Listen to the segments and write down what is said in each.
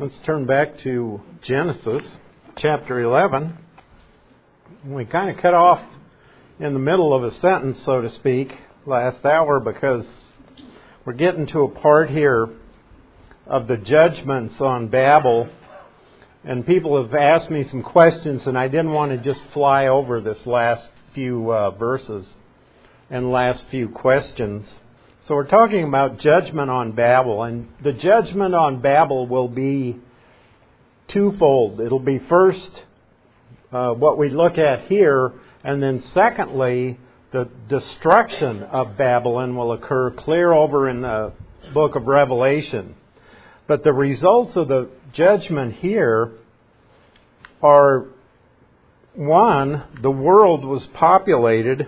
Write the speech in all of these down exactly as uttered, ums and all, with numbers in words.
Let's turn back to Genesis chapter eleven. We kind of cut off in the middle of a sentence, so to speak, last hour because we're getting to a part here of the judgments on Babel. And people have asked me some questions, and I didn't want to just fly over this last few uh, verses and last few questions. So we're talking about judgment on Babel, and the judgment on Babel will be twofold. It'll be first uh, what we look at here, and then secondly, the destruction of Babylon will occur clear over in the book of Revelation. But the results of the judgment here are, one, the world was populated.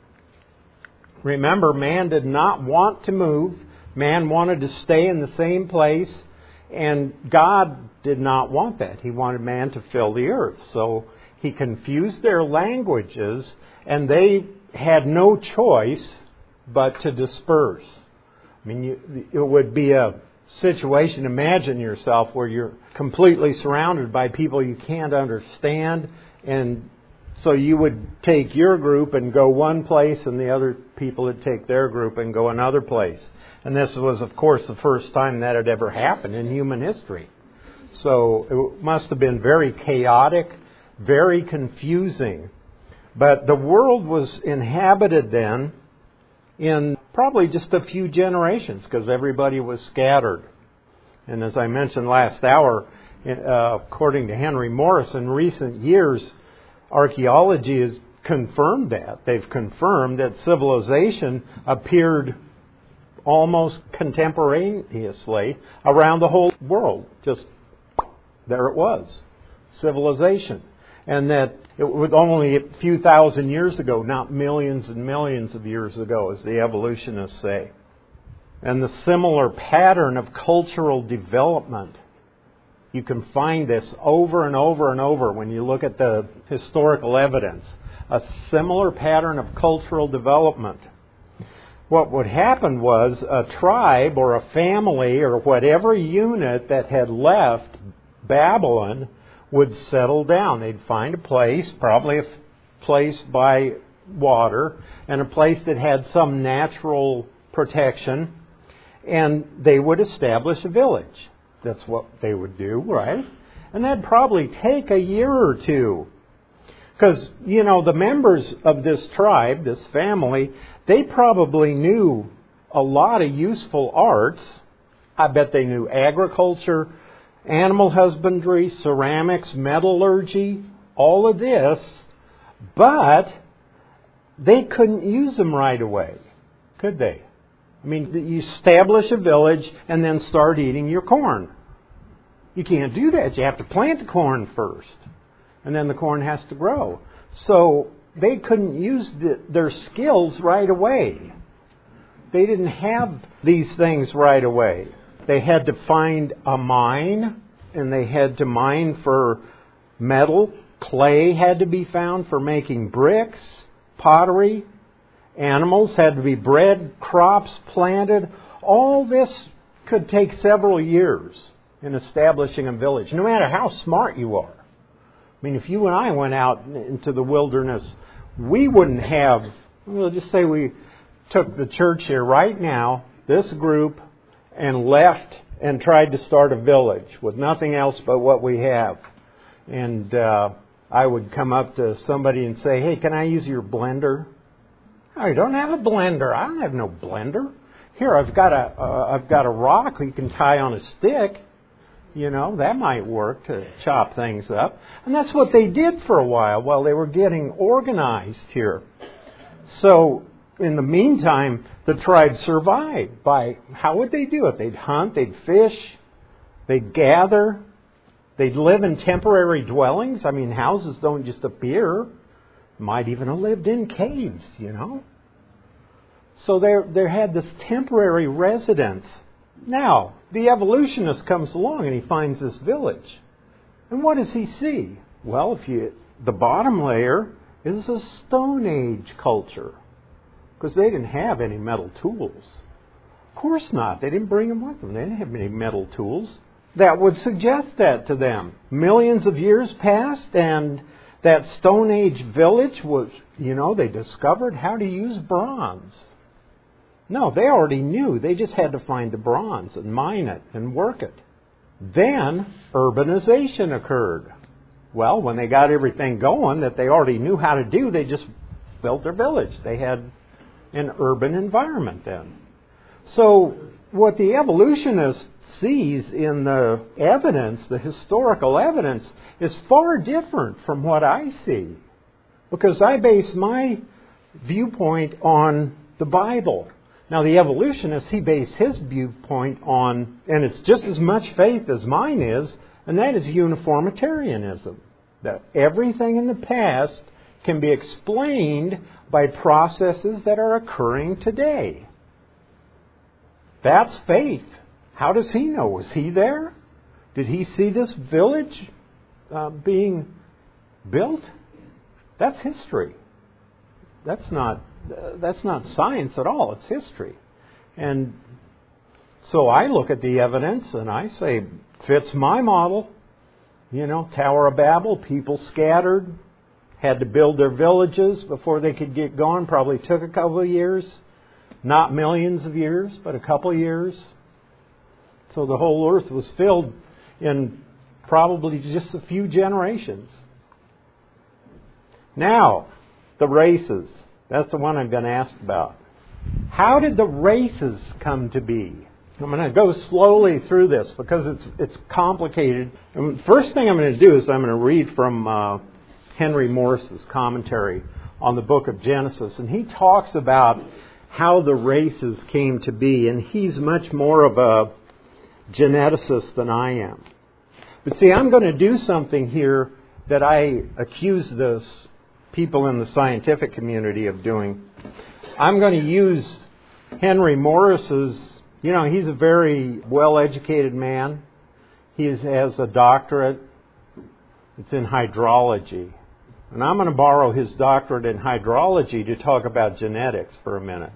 Remember, man did not want to move. Man wanted to stay in the same place. And God did not want that. He wanted man to fill the earth. So He confused their languages, and they had no choice but to disperse. I mean, you, it would be a situation, imagine yourself, where you're completely surrounded by people you can't understand, and so you would take your group and go one place, and the other people would take their group and go another place. And this was, of course, the first time that had ever happened in human history. So it must have been very chaotic, very confusing. But the world was inhabited then in probably just a few generations because everybody was scattered. And as I mentioned last hour, uh, according to Henry Morris, in recent years, archaeology has confirmed that. They've confirmed that civilization appeared almost contemporaneously around the whole world. Just there it was, civilization. And that it was only a few thousand years ago, not millions and millions of years ago, as the evolutionists say. And the similar pattern of cultural development, you can find this over and over and over when you look at the historical evidence. A similar pattern of cultural development. What would happen was a tribe or a family or whatever unit that had left Babylon would settle down. They'd find a place, probably a place by water, and a place that had some natural protection, and they would establish a village. That's what they would do, right? And that'd probably take a year or two. Because, you know, the members of this tribe, this family, they probably knew a lot of useful arts. I bet they knew agriculture, animal husbandry, ceramics, metallurgy, all of this. But they couldn't use them right away, could they? I mean, you establish a village and then start eating your corn. You can't do that. You have to plant the corn first. And then the corn has to grow. So they couldn't use the, their skills right away. They didn't have these things right away. They had to find a mine, and they had to mine for metal. Clay had to be found for making bricks, pottery. Animals had to be bred, crops planted. All this could take several years in establishing a village, no matter how smart you are. I mean, if you and I went out into the wilderness, we wouldn't have, we'll just say we took the church here right now, this group, and left and tried to start a village with nothing else but what we have. And uh, I would come up to somebody and say, hey, can I use your blender? I don't have a blender. I don't have no blender. Here, I've got a, uh, I've got a rock you can tie on a stick. You know, that might work to chop things up. And that's what they did for a while while they were getting organized here. So, in the meantime, the tribe survived by, how would they do it? They'd hunt, they'd fish, they'd gather, they'd live in temporary dwellings. I mean, houses don't just appear. Might even have lived in caves, you know. So they they had this temporary residence. Now, the evolutionist comes along and he finds this village. And what does he see? Well, if you the bottom layer is a Stone Age culture. Because they didn't have any metal tools. Of course not. They didn't bring them with them. They didn't have any metal tools. that would suggest that to them. Millions of years passed, and that Stone Age village was, you know, they discovered how to use bronze. No, they already knew. They just had to find the bronze and mine it and work it. Then urbanization occurred. Well, when they got everything going that they already knew how to do, they just built their village. They had an urban environment then. So what the evolutionist sees in the evidence, the historical evidence, is far different from what I see. Because I base my viewpoint on the Bible. Now the evolutionist, he based his viewpoint on, and it's just as much faith as mine is, and that is uniformitarianism. That everything in the past can be explained by processes that are occurring today. That's faith. How does he know? Was he there? Did he see this village uh, being built? That's history. That's not uh, that's not science at all. It's history. And so I look at the evidence and I say, fits my model. You know, Tower of Babel, people scattered, had to build their villages before they could get going. Probably took a couple of years. Not millions of years, but a couple of years. So the whole earth was filled in probably just a few generations. Now, the races. That's the one I'm going to ask about. How did the races come to be? I'm going to go slowly through this because it's it's complicated. And the first thing I'm going to do is I'm going to read from uh, Henry Morris's commentary on the book of Genesis. And he talks about how the races came to be. And he's much more of a geneticist than I am. But see, I'm going to do something here that I accuse the people in the scientific community of doing. I'm going to use Henry Morris's, you know, he's a very well-educated man. He has a doctorate. It's in hydrology. And I'm going to borrow his doctorate in hydrology to talk about genetics for a minute.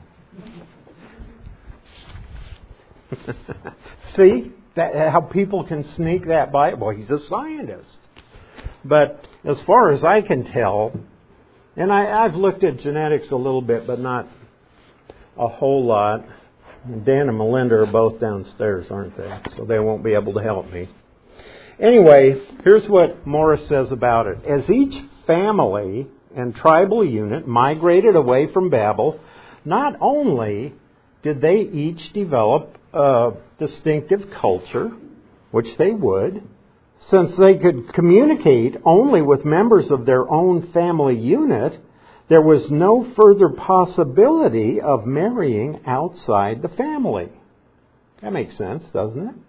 See that, how people can sneak that by? Well, he's a scientist. But as far as I can tell, and I, I've looked at genetics a little bit, but not a whole lot. Dan and Melinda are both downstairs, aren't they? So they won't be able to help me. Anyway, here's what Morris says about it. As each family and tribal unit migrated away from Babel, not only did they each develop a distinctive culture, which they would, since they could communicate only with members of their own family unit, there was no further possibility of marrying outside the family. That makes sense, doesn't it?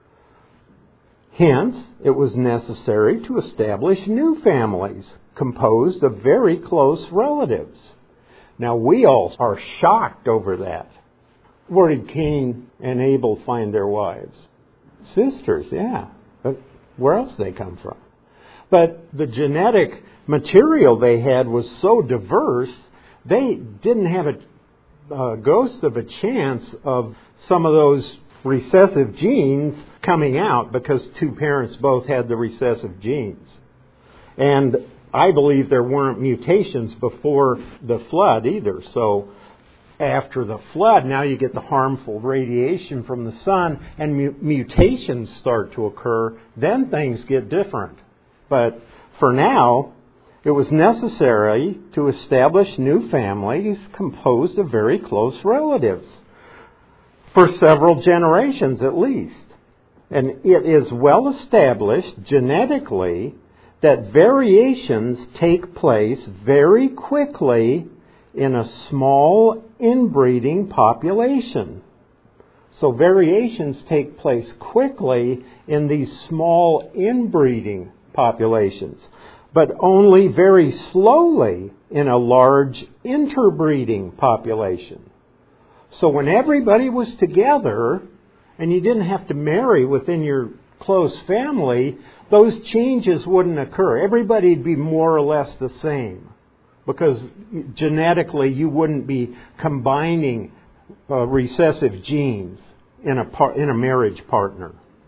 Hence, it was necessary to establish new families composed of very close relatives. Now, we all are shocked over that. Where did Cain and Abel find their wives? Sisters, yeah. But where else did they come from? But the genetic material they had was so diverse, they didn't have a, a ghost of a chance of some of those recessive genes coming out because two parents both had the recessive genes. And I believe there weren't mutations before the flood either. So after the flood, now you get the harmful radiation from the sun and mu- mutations start to occur. Then things get different. But for now, it was necessary to establish new families composed of very close relatives for several generations at least. And it is well established genetically that variations take place very quickly in a small inbreeding population. So variations take place quickly in these small inbreeding populations, but only very slowly in a large interbreeding population. So when everybody was together and you didn't have to marry within your close family, those changes wouldn't occur. Everybody would be more or less the same because genetically you wouldn't be combining uh, recessive genes in a par- in a marriage partner.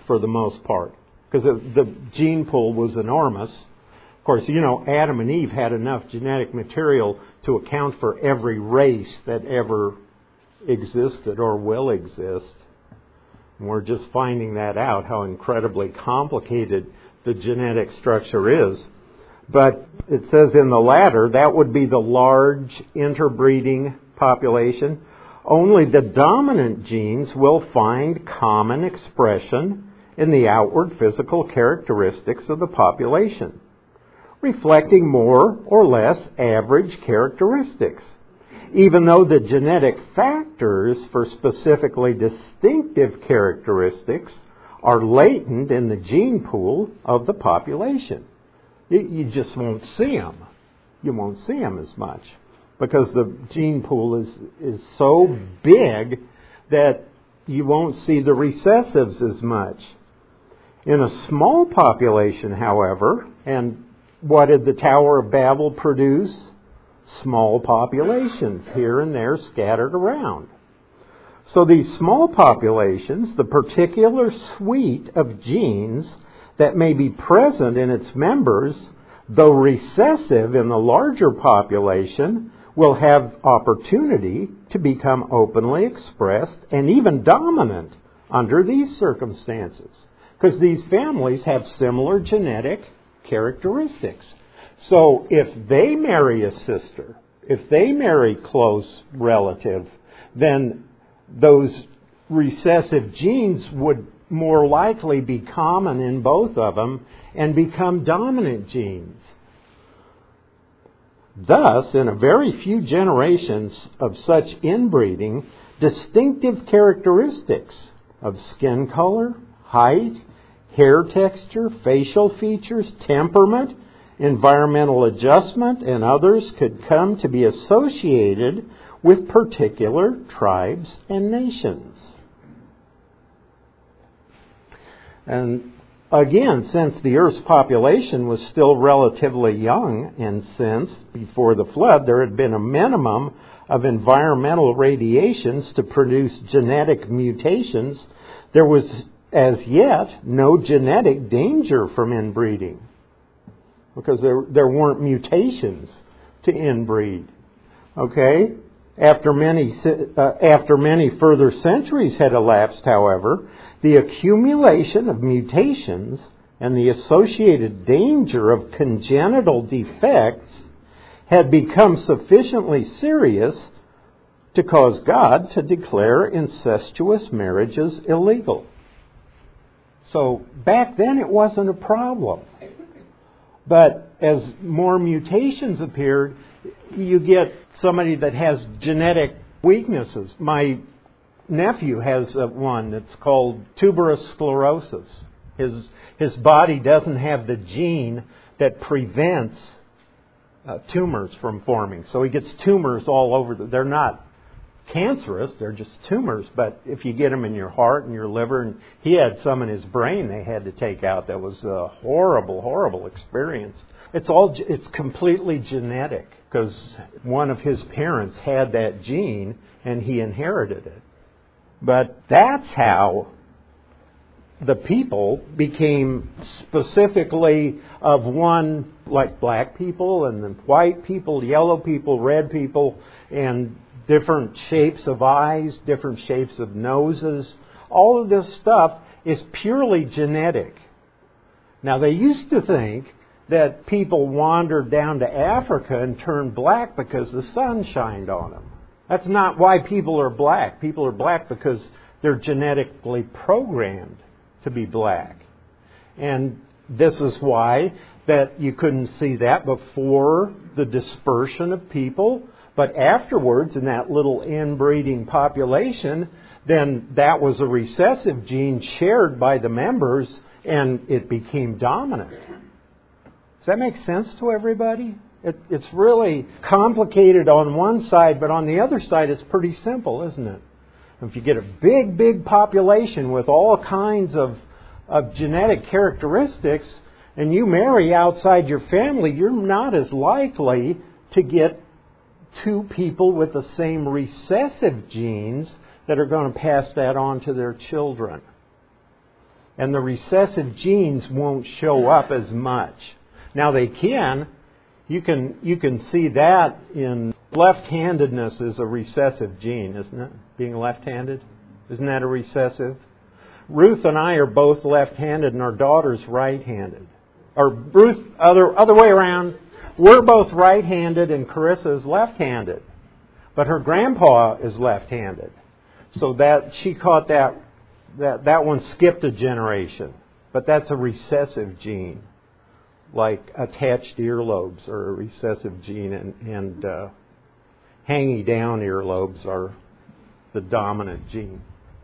for the most part, because the, the gene pool was enormous. Of course, you know, Adam and Eve had enough genetic material to account for every race that ever existed or will exist. And we're just finding that out, how incredibly complicated the genetic structure is. But it says in the latter, that would be the large interbreeding population. Only the dominant genes will find common expression in the outward physical characteristics of the population, reflecting more or less average characteristics, even though the genetic factors for specifically distinctive characteristics are latent in the gene pool of the population. You just won't see them. You won't see them as much because the gene pool is, is so big that you won't see the recessives as much. In a small population, however, and what did the Tower of Babel produce? Small populations here and there scattered around. So these small populations, the particular suite of genes that may be present in its members, though recessive in the larger population, will have opportunity to become openly expressed and even dominant under these circumstances, because these families have similar genetic characteristics. So if they marry a sister, if they marry close relative, then those recessive genes would more likely be common in both of them and become dominant genes. Thus, in a very few generations of such inbreeding, distinctive characteristics of skin color, height, hair texture, facial features, temperament, environmental adjustment, and others could come to be associated with particular tribes and nations. And again, since the Earth's population was still relatively young, and since before the flood there had been a minimum of environmental radiations to produce genetic mutations, there was as yet no genetic danger from inbreeding, because there, there weren't mutations to inbreed. Okay? After many, uh, after many further centuries had elapsed, however, the accumulation of mutations and the associated danger of congenital defects had become sufficiently serious to cause God to declare incestuous marriages illegal. So back then it wasn't a problem. But as more mutations appeared, you get somebody that has genetic weaknesses. My nephew has one that's called tuberous sclerosis. His, his body doesn't have the gene that prevents uh, tumors from forming. So he gets tumors all over. The, they're not cancerous, they're just tumors. But if you get them in your heart and your liver, and he had some in his brain they had to take out. That was a horrible, horrible experience. It's all, it's completely genetic, because one of his parents had that gene and he inherited it. But that's how the people became specifically of one, like black people and then white people, yellow people, red people, and different shapes of eyes, different shapes of noses. All of this stuff is purely genetic. Now, they used to think that people wandered down to Africa and turned black because the sun shined on them. That's not why people are black. People are black because they're genetically programmed to be black. And this is why that you couldn't see that before the dispersion of people. But afterwards, in that little inbreeding population, then that was a recessive gene shared by the members, and it became dominant. Does that make sense to everybody? It, it's really complicated on one side, but on the other side, it's pretty simple, isn't it? If you get a big, big population with all kinds of, of genetic characteristics, and you marry outside your family, you're not as likely to get two people with the same recessive genes that are going to pass that on to their children. and the recessive genes won't show up as much. Now they can. You can you can see that in left-handedness is a recessive gene, isn't it? Being left-handed, isn't that a recessive? Ruth and I are both left-handed, and our daughter's right-handed. Or Ruth, other other way around. We're both right-handed, and Carissa is left-handed, but her grandpa is left-handed. So that she caught that that that one skipped a generation, but that's a recessive gene. Like attached earlobes are a recessive gene, and, and uh, hanging down earlobes are the dominant gene.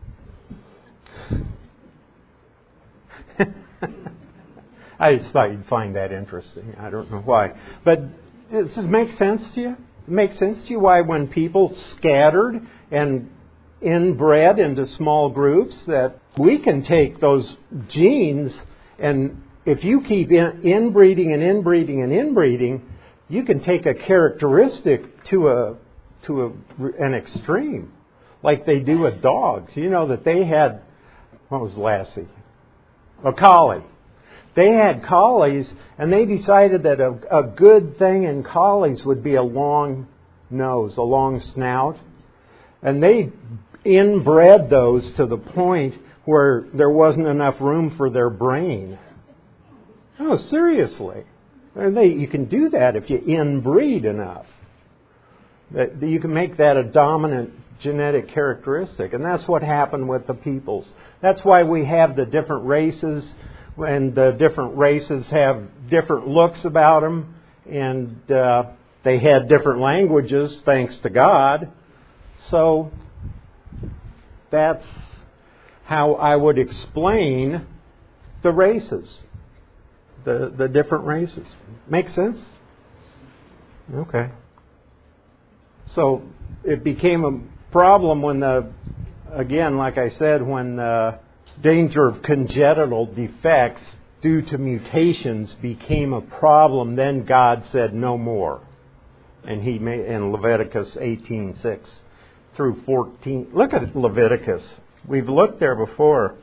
I just thought you'd find that interesting. I don't know why. But does this make sense to you? It makes sense to you why when people scattered and inbred into small groups that we can take those genes, and if you keep in, inbreeding and inbreeding and inbreeding, you can take a characteristic to a to a, an extreme, like they do with dogs. You know that they had, what was Lassie? A collie. They had collies, and they decided that a, a good thing in collies would be a long nose, a long snout. And they inbred those to the point where there wasn't enough room for their brain. Oh, seriously. And they, you can do that if you inbreed enough. That you can make that a dominant genetic characteristic. And that's what happened with the peoples. That's why we have the different races, and the different races have different looks about them, and uh, they had different languages, thanks to God. So that's how I would explain the races, the the different races. Make sense? Okay. So it became a problem when the, again, like I said, when the danger of congenital defects due to mutations became a problem, then God said no more. And he made in Leviticus eighteen six through fourteen. Look at Leviticus. We've looked there before.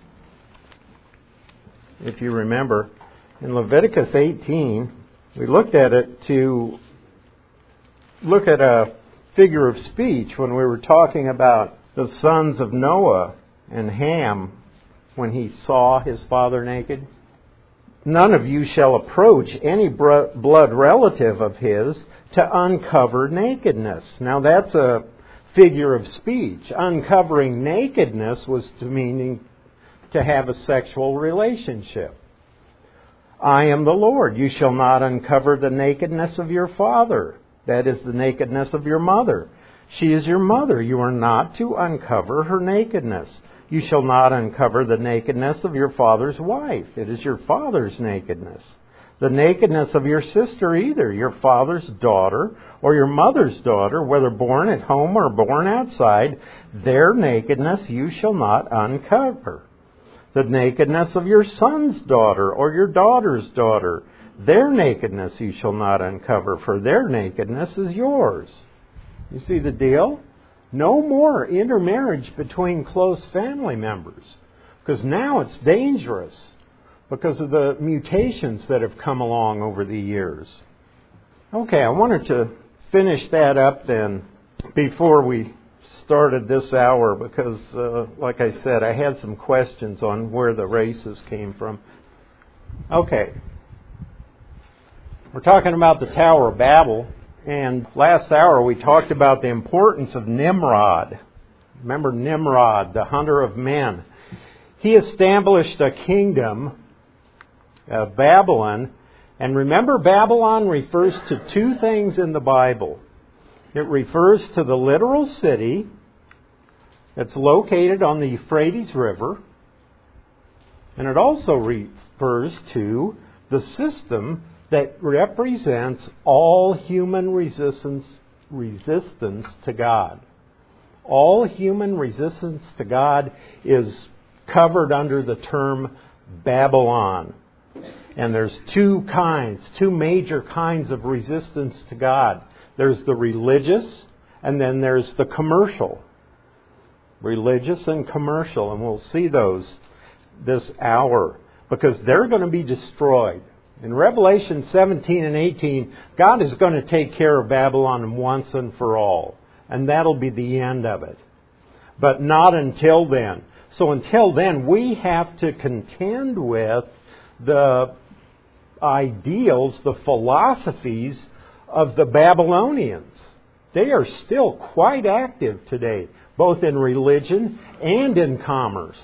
If you remember, in Leviticus eighteen, we looked at it to look at a figure of speech when we were talking about the sons of Noah and Ham when he saw his father naked. None of you shall approach any blood relative of his to uncover nakedness. Now that's a figure of speech. Uncovering nakedness was to meaning to have a sexual relationship. I am the Lord. You shall not uncover the nakedness of your father. That is the nakedness of your mother. She is your mother. You are not to uncover her nakedness. You shall not uncover the nakedness of your father's wife. It is your father's nakedness. The nakedness of your sister either, your father's daughter or your mother's daughter, whether born at home or born outside, their nakedness you shall not uncover. The nakedness of your son's daughter or your daughter's daughter, their nakedness you shall not uncover, for their nakedness is yours. You see the deal? No more intermarriage between close family members, because now it's dangerous because of the mutations that have come along over the years. Okay, I wanted to finish that up then before we started this hour, because uh, like I said, I had some questions on where the races came from. Okay. We're talking about the Tower of Babel, and last hour we talked about the importance of Nimrod. Remember Nimrod, the hunter of men. He established a kingdom, uh, Babylon, and remember Babylon refers to two things in the Bible. It refers to the literal city that's located on the Euphrates River, and it also refers to the system that represents all human resistance resistance to God. All human resistance to God is covered under the term Babylon. And there's two kinds, two major kinds of resistance to God. There's the religious, and then there's the commercial. Religious and commercial, and we'll see those this hour, because they're going to be destroyed. In Revelation seventeen and eighteen, God is going to take care of Babylon once and for all. And that'll be the end of it. But not until then. So until then, we have to contend with the ideals, the philosophies of the Babylonians. They are still quite active today, both in religion and in commerce.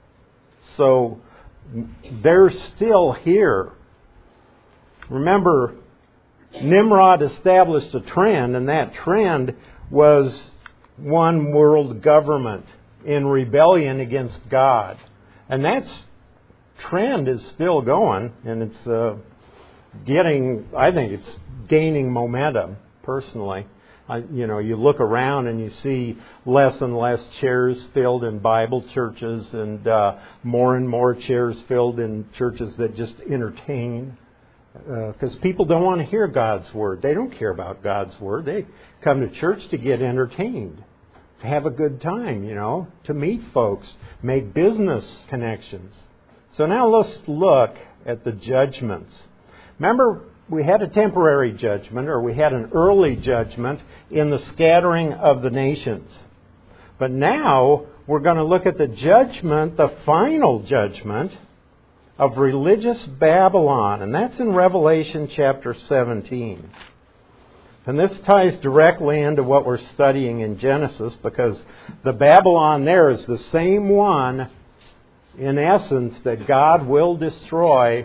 So they're still here. Remember, Nimrod established a trend, and that trend was one world government in rebellion against God. And that trend is still going, and it's uh, getting, I think it's gaining momentum, personally. Uh, you know, you look around and you see less and less chairs filled in Bible churches, and uh, more and more chairs filled in churches that just entertain. Because uh, people don't want to hear God's Word. They don't care about God's Word. They come to church to get entertained, to have a good time, you know, to meet folks, make business connections. So now let's look at the judgments. Remember, we had a temporary judgment, or we had an early judgment in the scattering of the nations. But now we're going to look at the judgment, the final judgment, of religious Babylon. And that's in Revelation chapter seventeen. And this ties directly into what we're studying in Genesis, because the Babylon there is the same one, in essence, that God will destroy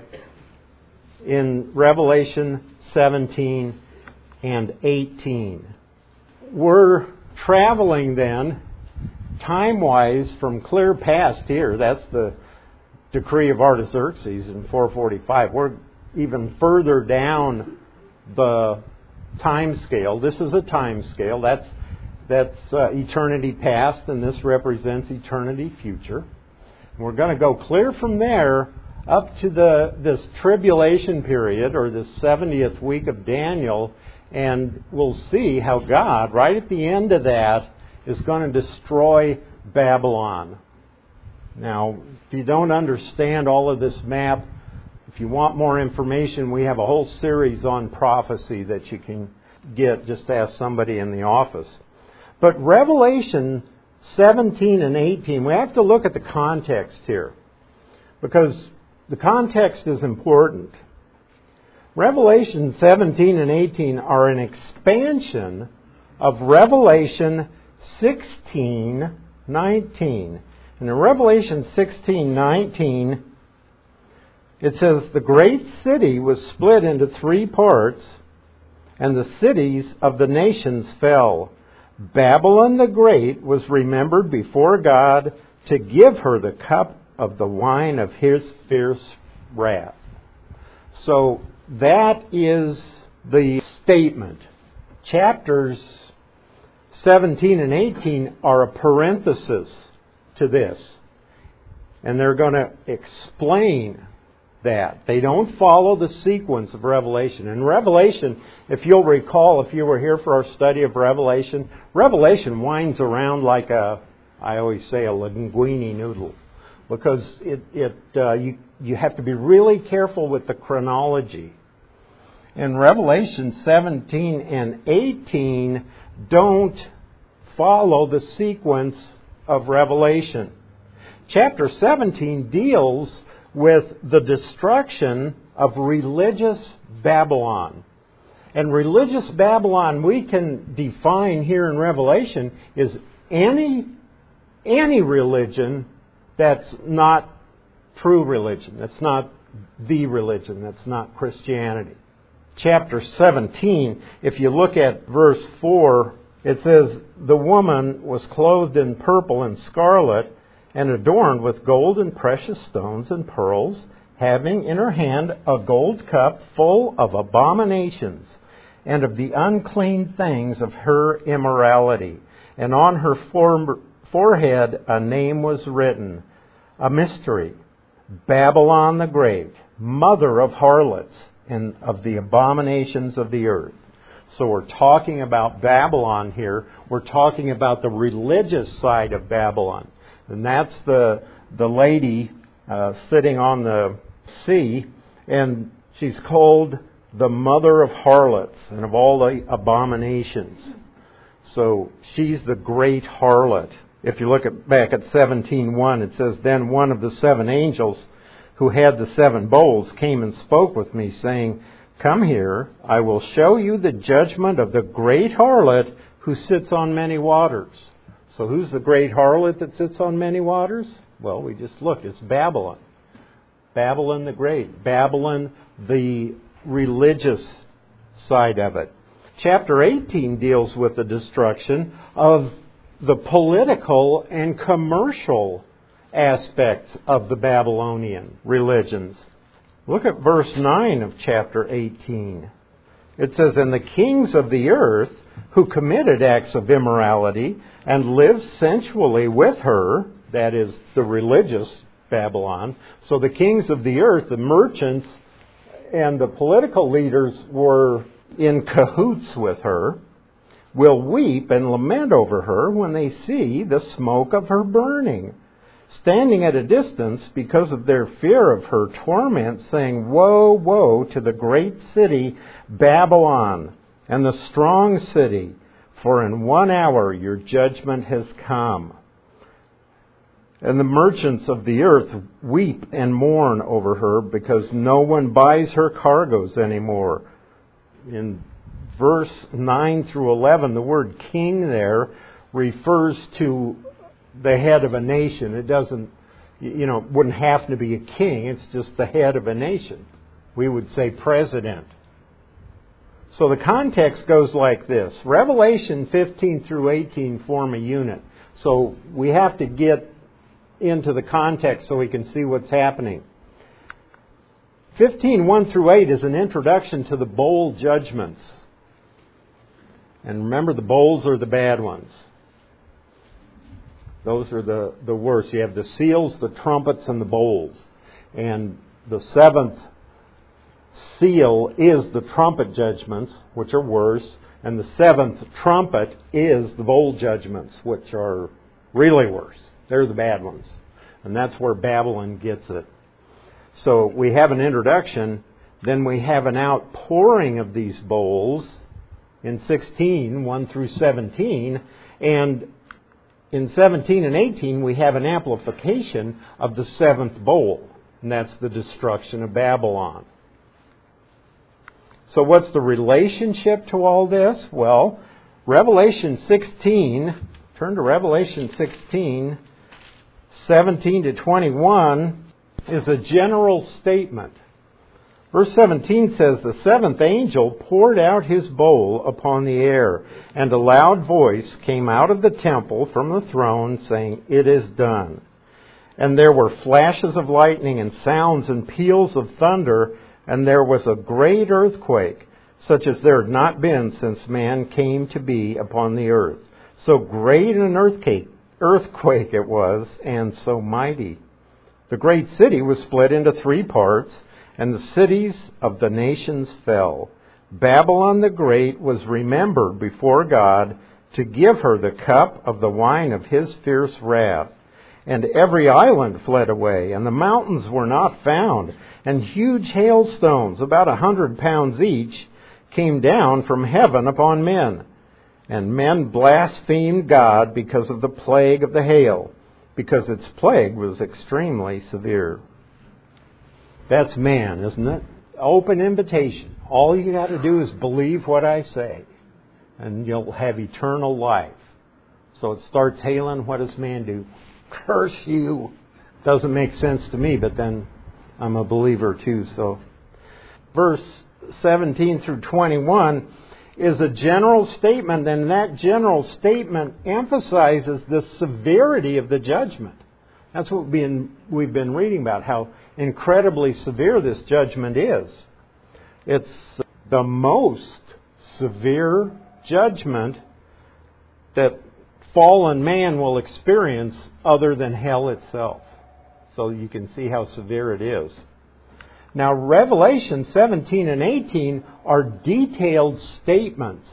in Revelation seventeen and eighteen. We're traveling then, time-wise, from clear past here. That's the decree of Artaxerxes in four forty-five. We're even further down the time scale. This is a time scale. That's that's uh, eternity past, and this represents eternity future. And we're going to go clear from there up to the this tribulation period, or the seventieth week of Daniel, and we'll see how God, right at the end of that, is going to destroy Babylon. Now, if you don't understand all of this map, if you want more information, we have a whole series on prophecy that you can get. Just ask somebody in the office. But Revelation seventeen and eighteen, we have to look at the context here, because the context is important. Revelation seventeen and eighteen are an expansion of Revelation sixteen nineteen. And in Revelation sixteen nineteen, it says, "The great city was split into three parts, and the cities of the nations fell. Babylon the Great was remembered before God to give her the cup of the wine of His fierce wrath." So that is the statement. Chapters seventeen and eighteen are a parenthesis to this. And they're going to explain that. They don't follow the sequence of Revelation. In Revelation, if you'll recall, if you were here for our study of Revelation, Revelation winds around like a, I always say, a linguine noodle. Because it, it uh, you, you have to be really careful with the chronology. And Revelation seventeen and eighteen don't follow the sequence of Revelation. Chapter seventeen deals with the destruction of religious Babylon. And religious Babylon, we can define here in Revelation, is any, any religion that's not true religion, that's not the religion, that's not Christianity. Chapter seventeen, if you look at verse four, it says, "The woman was clothed in purple and scarlet, and adorned with gold and precious stones and pearls, having in her hand a gold cup full of abominations, and of the unclean things of her immorality. And on her forehead a name was written, a mystery, Babylon the Great, mother of harlots, and of the abominations of the earth." So we're talking about Babylon here. We're talking about the religious side of Babylon. And that's the the lady uh, sitting on the sea, and she's called the mother of harlots and of all the abominations. So she's the great harlot. If you look at, back at seventeen one, it says, "Then one of the seven angels who had the seven bowls came and spoke with me, saying, 'Come here, I will show you the judgment of the great harlot who sits on many waters.'" So who's the great harlot that sits on many waters? Well, we just looked. It's Babylon. Babylon the Great. Babylon, the religious side of it. Chapter eighteen deals with the destruction of the political and commercial aspects of the Babylonian religions. Look at verse nine of chapter eighteen. It says, "And the kings of the earth who committed acts of immorality and lived sensually with her," that is the religious Babylon. So the kings of the earth, the merchants, and the political leaders were in cahoots with her, "will weep and lament over her when they see the smoke of her burning, standing at a distance because of their fear of her torment, saying, 'Woe, woe to the great city Babylon and the strong city, for in one hour your judgment has come.' And the merchants of the earth weep and mourn over her because no one buys her cargoes anymore." In verse nine through eleven, the word king there refers to the head of a nation. It doesn't, you know, wouldn't have to be a king. It's just the head of a nation. We would say president. So the context goes like this. Revelation fifteen through eighteen form a unit. So we have to get into the context so we can see what's happening. fifteen, one through eight is an introduction to the bowl judgments. And remember, the bowls are the bad ones. Those are the, the worst. You have the seals, the trumpets, and the bowls. And the seventh seal is the trumpet judgments, which are worse. And the seventh trumpet is the bowl judgments, which are really worse. They're the bad ones. And that's where Babylon gets it. So we have an introduction. Then we have an outpouring of these bowls in sixteen, one through seventeen. And in seventeen and eighteen, we have an amplification of the seventh bowl. And that's the destruction of Babylon. So what's the relationship to all this? Well, Revelation sixteen, turn to Revelation sixteen, seventeen to twenty-one, is a general statement. Verse seventeen says, "The seventh angel poured out his bowl upon the air, and a loud voice came out of the temple from the throne, saying, 'It is done.' And there were flashes of lightning and sounds and peals of thunder, and there was a great earthquake, such as there had not been since man came to be upon the earth. So great an earthquake, earthquake it was, and so mighty. The great city was split into three parts, and the cities of the nations fell. Babylon the Great was remembered before God to give her the cup of the wine of his fierce wrath. And every island fled away, and the mountains were not found, and huge hailstones, about a hundred pounds each, came down from heaven upon men. And men blasphemed God because of the plague of the hail, because its plague was extremely severe." That's man, isn't it? Open invitation. All you got to do is believe what I say, and you'll have eternal life. So it starts hailing. What does man do? Curse you. Doesn't make sense to me, but then I'm a believer too. So verse seventeen through twenty-one is a general statement, and that general statement emphasizes the severity of the judgment. That's what we've been, we've been reading about, how incredibly severe this judgment is. It's the most severe judgment that fallen man will experience other than hell itself. So you can see how severe it is. Now, Revelation seventeen and eighteen are detailed statements.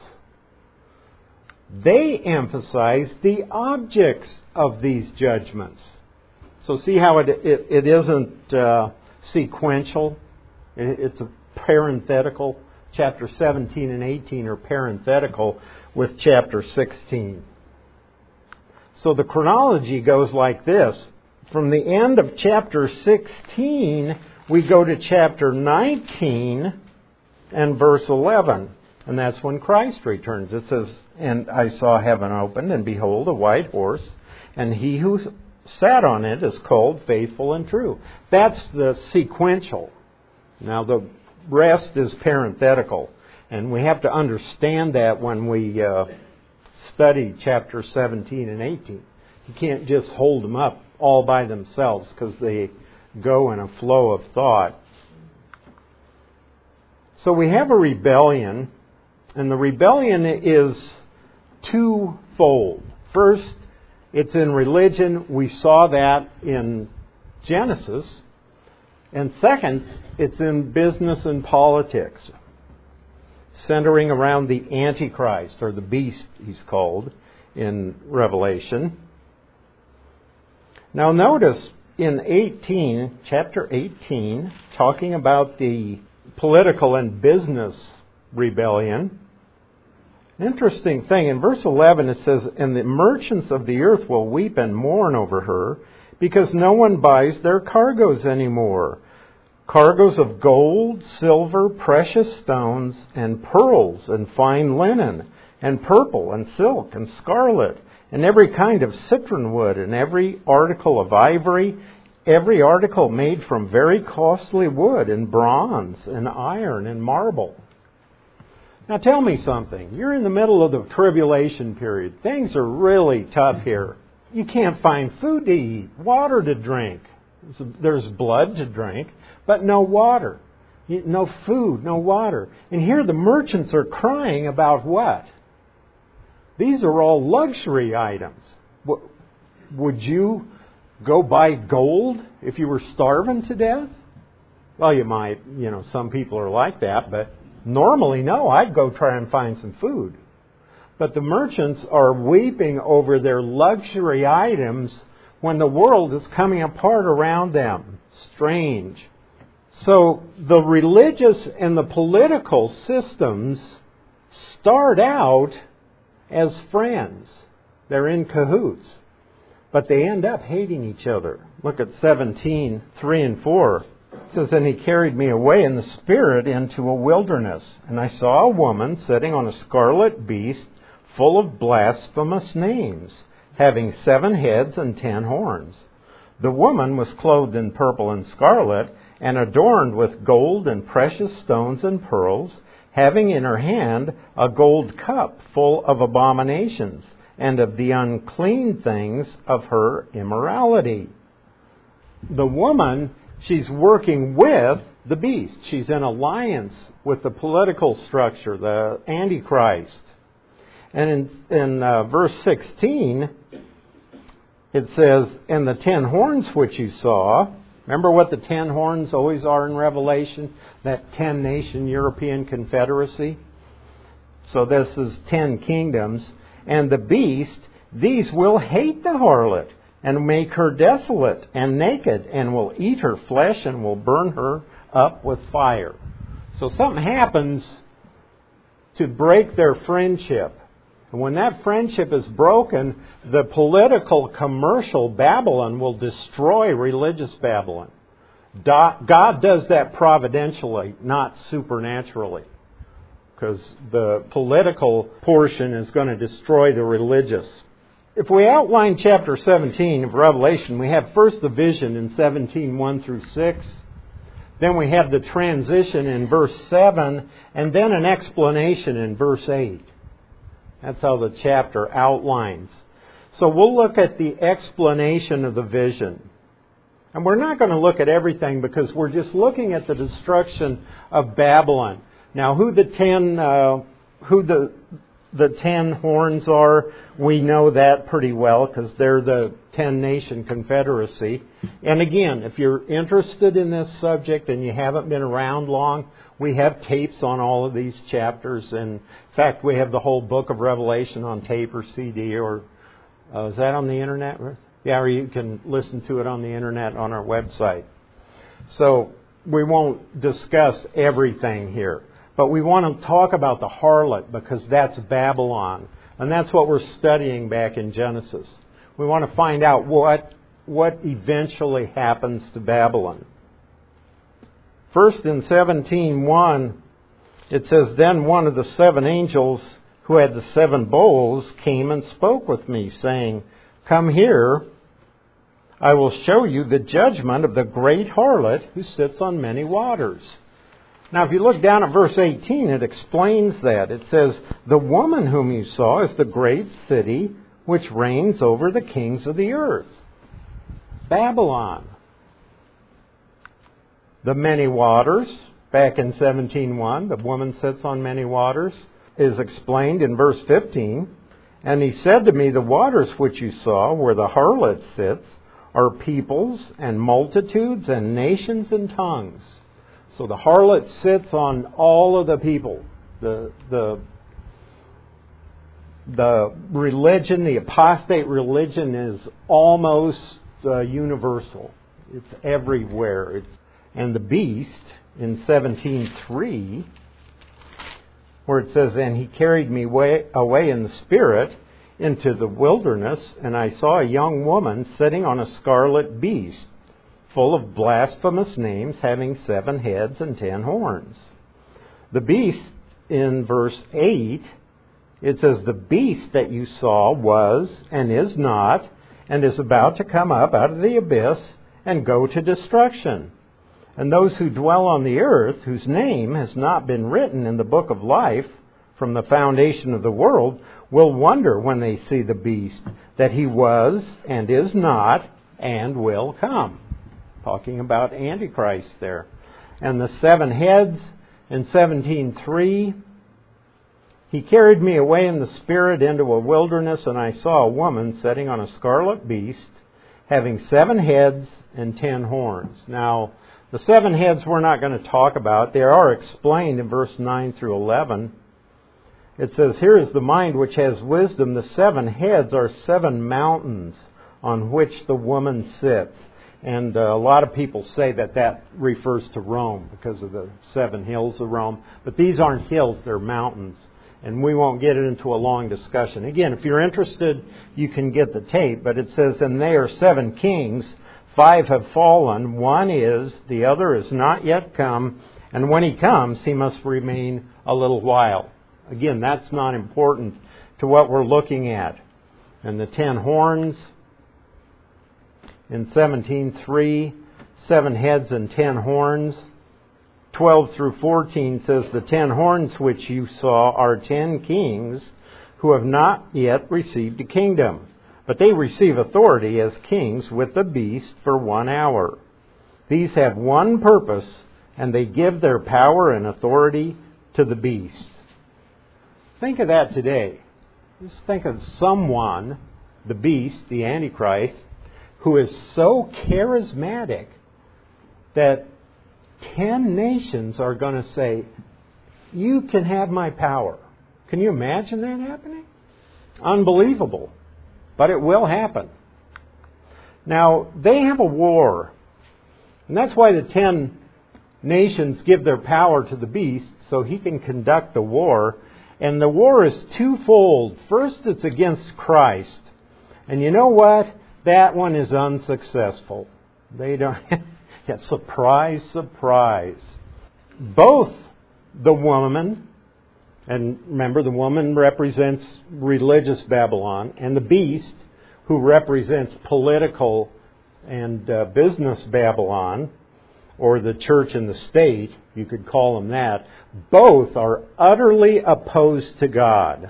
They emphasize the objects of these judgments. So see how it it, it isn't uh, sequential. It, it's a parenthetical. Chapter seventeen and eighteen are parenthetical with chapter sixteen. So the chronology goes like this. From the end of chapter sixteen, we go to chapter nineteen and verse eleven. And that's when Christ returns. It says, "And I saw heaven opened, and behold, a white horse, and he who sat on it is called Faithful and True." That's the sequential. Now the rest is parenthetical. And we have to understand that when we uh, study chapter seventeen and eighteen. You can't just hold them up all by themselves because they go in a flow of thought. So we have a rebellion, and the rebellion is twofold. First, it's in religion. We saw that in Genesis. And second, it's in business and politics, centering around the Antichrist, or the beast, he's called, in Revelation. Now notice in eighteen, chapter eighteen, talking about the political and business rebellion. Interesting thing, in verse eleven it says, "And the merchants of the earth will weep and mourn over her, because no one buys their cargoes anymore. Cargoes of gold, silver, precious stones, and pearls, and fine linen, and purple, and silk, and scarlet, and every kind of citron wood, and every article of ivory, every article made from very costly wood, and bronze, and iron, and marble." Now tell me something. You're in the middle of the tribulation period. Things are really tough here. You can't find food to eat, water to drink. There's blood to drink, but no water. No food, no water. And here the merchants are crying about what? These are all luxury items. Would you go buy gold if you were starving to death? Well, you might. You know, some people are like that, but normally, no. I'd go try and find some food. But the merchants are weeping over their luxury items when the world is coming apart around them. Strange. So the religious and the political systems start out as friends. They're in cahoots. But they end up hating each other. Look at seventeen, three and four. It says, "And he carried me away in the Spirit into a wilderness. And I saw a woman sitting on a scarlet beast full of blasphemous names, having seven heads and ten horns. The woman was clothed in purple and scarlet, and adorned with gold and precious stones and pearls, having in her hand a gold cup full of abominations, and of the unclean things of her immorality." The woman, she's working with the beast. She's in alliance with the political structure, the Antichrist. And in, in uh, verse sixteen, it says, "And the ten horns which you saw," remember what the ten horns always are in Revelation? That ten-nation European confederacy. So this is ten kingdoms. "And the beast, these will hate the harlot, and make her desolate and naked, and will eat her flesh, and will burn her up with fire." So something happens to break their friendship. And when that friendship is broken, the political, commercial Babylon will destroy religious Babylon. God does that providentially, not supernaturally. Because the political portion is going to destroy the religious. If we outline chapter seventeen of Revelation, we have first the vision in seventeen, one through six. Then we have the transition in verse seven, and then an explanation in verse eight. That's how the chapter outlines. So we'll look at the explanation of the vision. And we're not going to look at everything because we're just looking at the destruction of Babylon. Now, who the ten, uh, who the the ten horns are, we know that pretty well because they're the ten-nation confederacy. And again, if you're interested in this subject and you haven't been around long, we have tapes on all of these chapters. And in fact, we have the whole book of Revelation on tape or C D. Or uh, is that on the internet? Yeah, or you can listen to it on the internet on our website. So we won't discuss everything here. But we want to talk about the harlot because that's Babylon. And that's what we're studying back in Genesis. We want to find out what, what eventually happens to Babylon. First in seventeen one, it says, "Then one of the seven angels who had the seven bowls came and spoke with me, saying, 'Come here, I will show you the judgment of the great harlot who sits on many waters.'" Now, if you look down at verse eighteen, it explains that. It says, "The woman whom you saw is the great city which reigns over the kings of the earth." Babylon. The many waters, back in seventeen one, the woman sits on many waters, is explained in verse fifteen. "And he said to me, the waters which you saw where the harlot sits are peoples and multitudes and nations and tongues." So the harlot sits on all of the people. The the the religion, the apostate religion, is almost uh, universal. It's everywhere. It's, and the beast in seventeen three, where it says, "And he carried me way, away in the spirit into the wilderness, and I saw a young woman sitting on a scarlet beast, full of blasphemous names, having seven heads and ten horns." The beast, in verse eight, it says, "The beast that you saw was and is not, and is about to come up out of the abyss and go to destruction. And those who dwell on the earth, whose name has not been written in the book of life from the foundation of the world, will wonder when they see the beast, that he was and is not and will come." Talking about Antichrist there. And the seven heads in seventeen three, "He carried me away in the spirit into a wilderness, and I saw a woman sitting on a scarlet beast, having seven heads and ten horns." Now, the seven heads we're not going to talk about. They are explained in verse nine through eleven. It says, "Here is the mind which has wisdom. The seven heads are seven mountains on which the woman sits." And uh, a lot of people say that that refers to Rome because of the seven hills of Rome. But these aren't hills, they're mountains. And we won't get it into a long discussion. Again, if you're interested, you can get the tape. But it says, "And they are seven kings. Five have fallen. One is, the other is not yet come. And when he comes, he must remain a little while." Again, that's not important to what we're looking at. And the ten horns in seventeen three, seven heads and ten horns. twelve through fourteen says, "The ten horns which you saw are ten kings who have not yet received a kingdom, but they receive authority as kings with the beast for one hour. These have one purpose, and they give their power and authority to the beast." Think of that today. Just think of someone, the beast, the Antichrist, who is so charismatic that ten nations are going to say, "You can have my power." Can you imagine that happening? Unbelievable. But it will happen. Now, they have a war. And that's why the ten nations give their power to the beast, so he can conduct the war. And the war is twofold. First, it's against Christ. And you know what? That one is unsuccessful. They don't... yeah, surprise, surprise. Both the woman, and remember the woman represents religious Babylon, and the beast, who represents political and uh, business Babylon, or the church and the state, you could call them that, both are utterly opposed to God.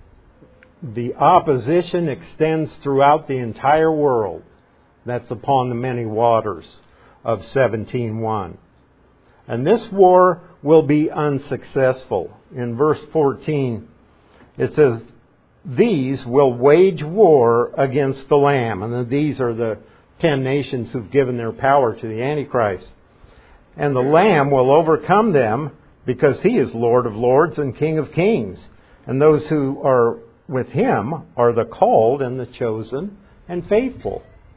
The opposition extends throughout the entire world. That's upon the many waters of seventeen one. And this war will be unsuccessful. In verse fourteen, it says, "These will wage war against the Lamb." And then these are the ten nations who've given their power to the Antichrist. "And the Lamb will overcome them, because he is Lord of lords and King of kings. And those who are with him are the called and the chosen and faithful."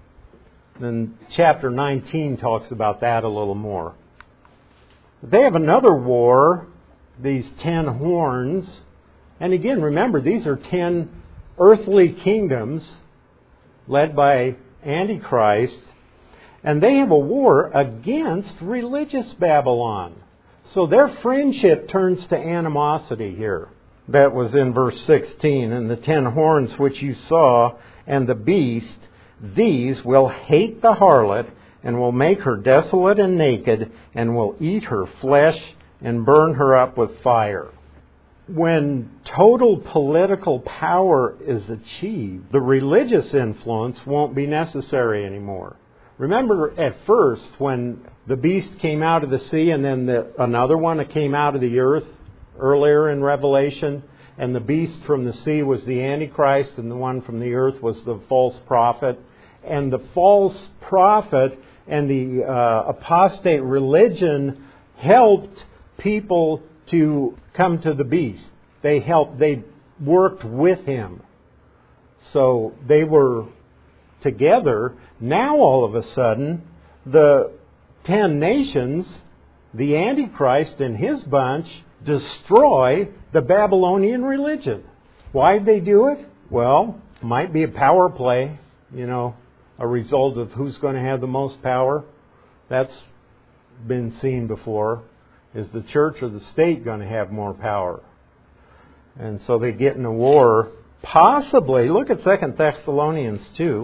Then chapter nineteen talks about that a little more. They have another war, these ten horns. And again, remember, these are ten earthly kingdoms led by Antichrist. And they have a war against religious Babylon. So their friendship turns to animosity here. That was in verse sixteen. And the ten horns which you saw, and the beast, these will hate the harlot, and will make her desolate and naked, and will eat her flesh, and burn her up with fire. When total political power is achieved, the religious influence won't be necessary anymore. Remember at first when the beast came out of the sea and then the, another one that came out of the earth earlier in Revelation, and the beast from the sea was the Antichrist and the one from the earth was the false prophet. And the false prophet and the uh, apostate religion helped people to come to the beast. They helped, they worked with him. So they were together. Now all of a sudden, the ten nations, the Antichrist and his bunch, destroy the Babylonian religion. Why'd they do it? Well, it might be a power play, you know, a result of who's going to have the most power. That's been seen before. Is the church or the state going to have more power? And so they get in a war. Possibly, look at Second Thessalonians two.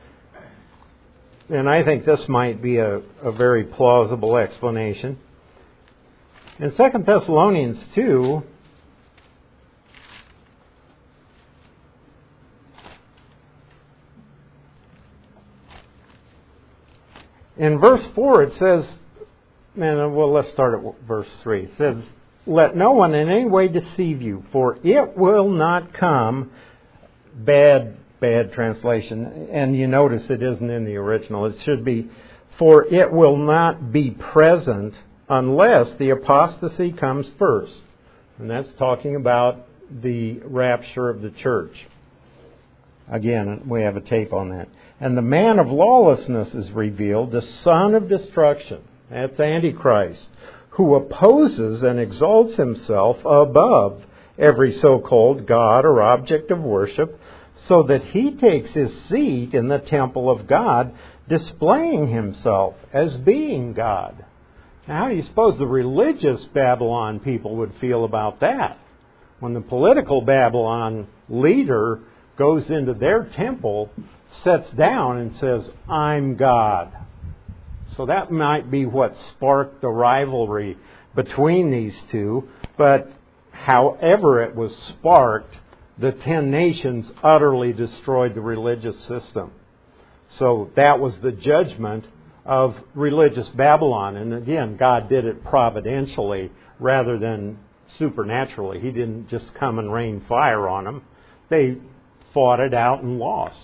And I think this might be a, a very plausible explanation. In Second Thessalonians two, in verse four it says, and well, let's start at verse three. It says, "Let no one in any way deceive you, for it will not come," bad, bad translation, and you notice it isn't in the original. It should be, "For it will not be present unless the apostasy comes first." And that's talking about the rapture of the church. Again, we have a tape on that. "And the man of lawlessness is revealed, the son of destruction." That's Antichrist, "who opposes and exalts himself above every so-called God or object of worship, so that he takes his seat in the temple of God, displaying himself as being God." Now, how do you suppose the religious Babylon people would feel about that? When the political Babylon leader goes into their temple, sits down and says, "I'm God." So that might be what sparked the rivalry between these two. But however it was sparked, the ten nations utterly destroyed the religious system. So that was the judgment of religious Babylon. And again, God did it providentially rather than supernaturally. He didn't just come and rain fire on them. They fought it out and lost.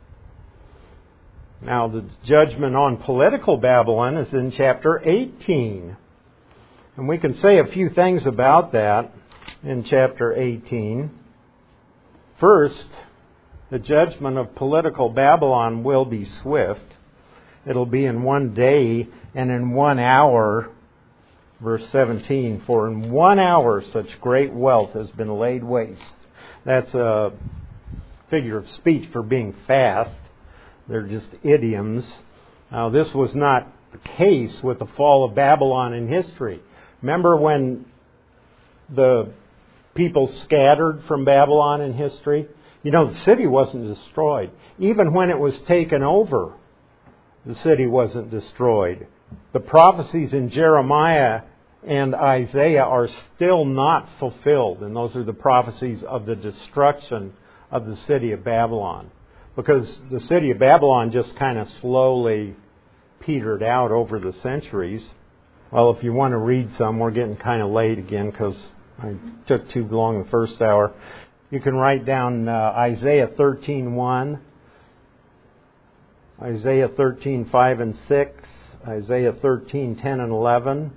Now, the judgment on political Babylon is in chapter eighteen. And we can say a few things about that in chapter eighteen. First, the judgment of political Babylon will be swift. It'll be in one day and in one hour. Verse seventeen, "For in one hour such great wealth has been laid waste." That's a figure of speech for being fast. They're just idioms. Now, this was not the case with the fall of Babylon in history. Remember when the people scattered from Babylon in history? You know, the city wasn't destroyed. Even when it was taken over, the city wasn't destroyed. The prophecies in Jeremiah and Isaiah are still not fulfilled. And those are the prophecies of the destruction of the city of Babylon. Because the city of Babylon just kind of slowly petered out over the centuries. Well, if you want to read some, we're getting kind of late again because I took too long the first hour. You can write down uh, Isaiah thirteen one, Isaiah thirteen five and six, Isaiah thirteen ten and eleven,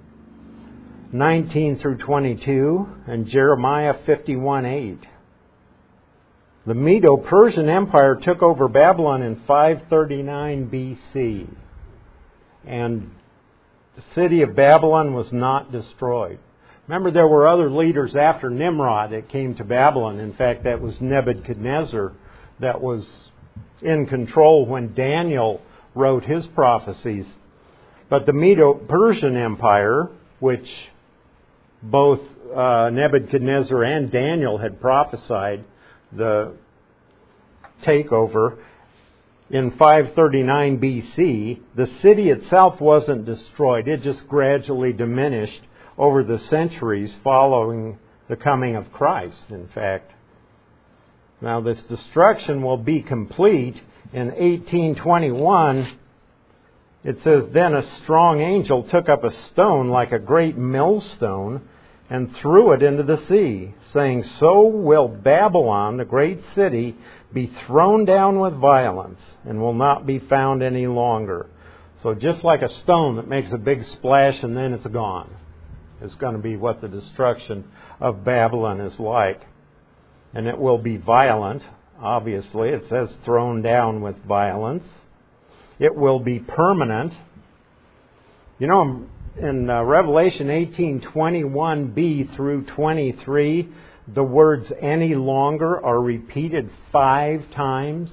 nineteen through twenty-two, and Jeremiah fifty-one eight. The Medo-Persian Empire took over Babylon in five thirty-nine B C. And the city of Babylon was not destroyed. Remember, there were other leaders after Nimrod that came to Babylon. In fact, that was Nebuchadnezzar that was in control when Daniel wrote his prophecies. But the Medo-Persian Empire, which both uh, Nebuchadnezzar and Daniel had prophesied, the takeover, in five thirty-nine B C, the city itself wasn't destroyed. It just gradually diminished over the centuries following the coming of Christ, in fact. Now, this destruction will be complete in eighteen twenty-one. It says, "Then a strong angel took up a stone like a great millstone and threw it into the sea, saying, 'So will Babylon, the great city, be thrown down with violence and will not be found any longer.'" So just like a stone that makes a big splash and then it's gone, is going to be what the destruction of Babylon is like. And it will be violent, obviously. It says thrown down with violence. It will be permanent. You know, in uh, Revelation eighteen twenty-one b through twenty-three, the words "any longer" are repeated five times.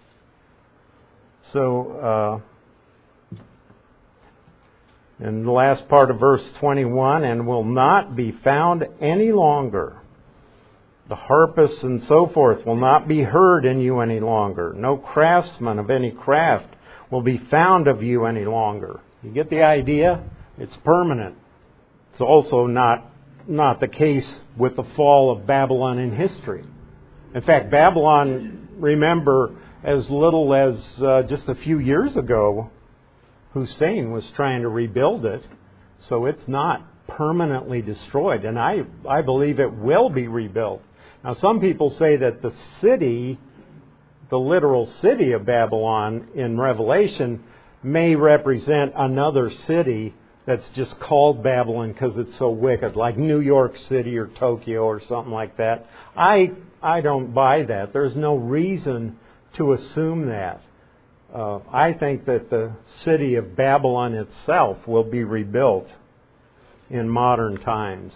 So, uh, in the last part of verse twenty-one, "and will not be found any longer. The harpists and so forth will not be heard in you any longer. No craftsman of any craft will be found of you any longer." You get the idea? It's permanent. It's also not, not the case with the fall of Babylon in history. In fact, Babylon, remember, as little as uh, just a few years ago, Hussein was trying to rebuild it. So it's not permanently destroyed. And I, I believe it will be rebuilt. Now, some people say that the city, the literal city of Babylon in Revelation, may represent another city that's just called Babylon because it's so wicked, like New York City or Tokyo or something like that. I I don't buy that. There's no reason to assume that. Uh, I think that the city of Babylon itself will be rebuilt in modern times.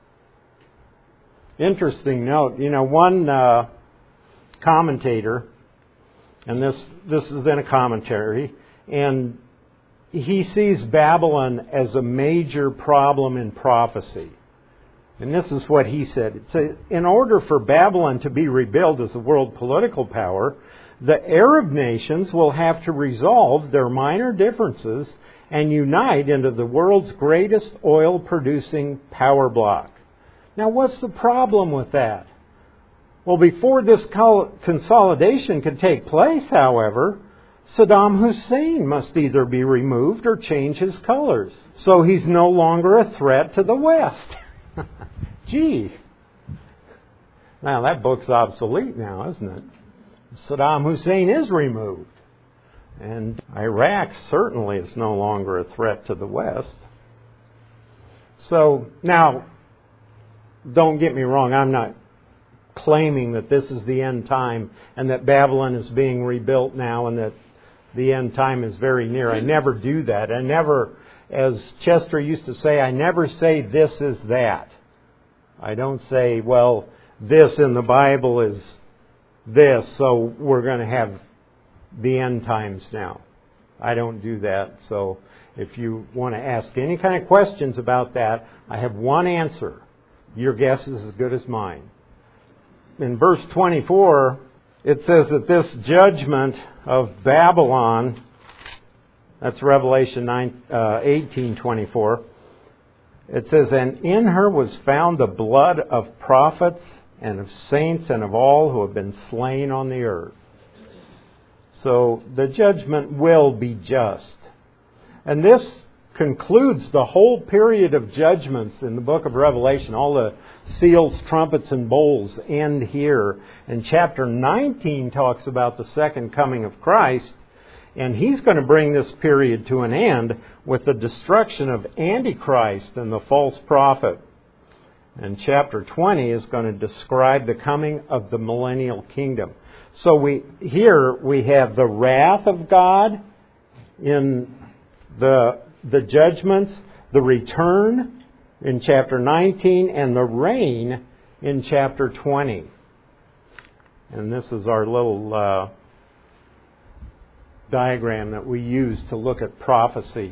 Interesting note, you know, one uh, commentator, and this this is in a commentary, and he sees Babylon as a major problem in prophecy. And this is what he said. It's in order for Babylon to be rebuilt as a world political power, the Arab nations will have to resolve their minor differences and unite into the world's greatest oil-producing power block. Now, what's the problem with that? Well, before this consolidation can take place, however, Saddam Hussein must either be removed or change his colors. So he's no longer a threat to the West. Gee. Now, that book's obsolete now, isn't it? Saddam Hussein is removed. And Iraq certainly is no longer a threat to the West. So, now, don't get me wrong, I'm not claiming that this is the end time and that Babylon is being rebuilt now and that the end time is very near. I never do that. I never, as Chester used to say, I never say this is that. I don't say, well, this in the Bible is this, so we're going to have the end times now. I don't do that. So if you want to ask any kind of questions about that, I have one answer. Your guess is as good as mine. In verse twenty-four, it says that this judgment of Babylon, that's Revelation nine, uh, eighteen twenty-four, it says, "And in her was found the blood of prophets and of saints and of all who have been slain on the earth." So the judgment will be just. And this concludes the whole period of judgments in the book of Revelation. All the seals, trumpets, and bowls end here. And chapter nineteen talks about the second coming of Christ. And He's going to bring this period to an end with the destruction of Antichrist and the false prophet. And chapter twenty is going to describe the coming of the millennial kingdom. So we here we have the wrath of God in the the judgments, the return in chapter nineteen, and the reign in chapter twenty. And this is our little uh, diagram that we use to look at prophecy.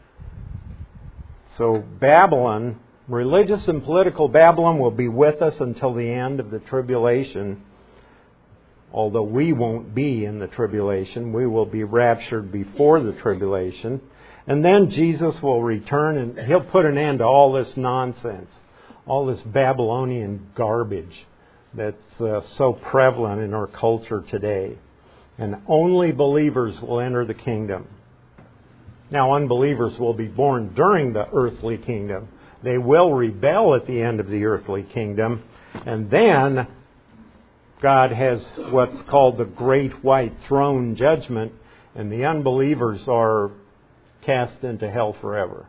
So Babylon, religious and political Babylon, will be with us until the end of the tribulation. Although we won't be in the tribulation, we will be raptured before the tribulation. And then Jesus will return and He'll put an end to all this nonsense, all this Babylonian garbage that's uh, so prevalent in our culture today. And only believers will enter the kingdom. Now, unbelievers will be born during the earthly kingdom. They will rebel at the end of the earthly kingdom. And then God has what's called the Great White Throne Judgment, and the unbelievers are cast into hell forever.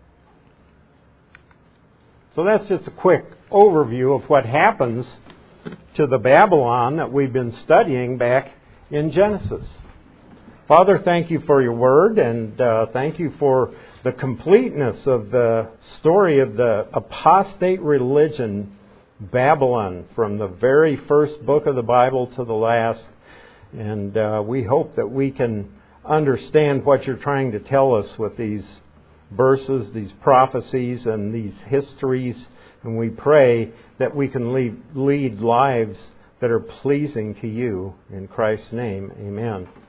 So that's just a quick overview of what happens to the Babylon that we've been studying back in Genesis. Father, thank you for your word, and uh, thank you for the completeness of the story of the apostate religion, Babylon, from the very first book of the Bible to the last. And uh, we hope that we can understand what you're trying to tell us with these verses, these prophecies, and these histories. And we pray that we can lead, lead lives that are pleasing to you. In Christ's name, amen.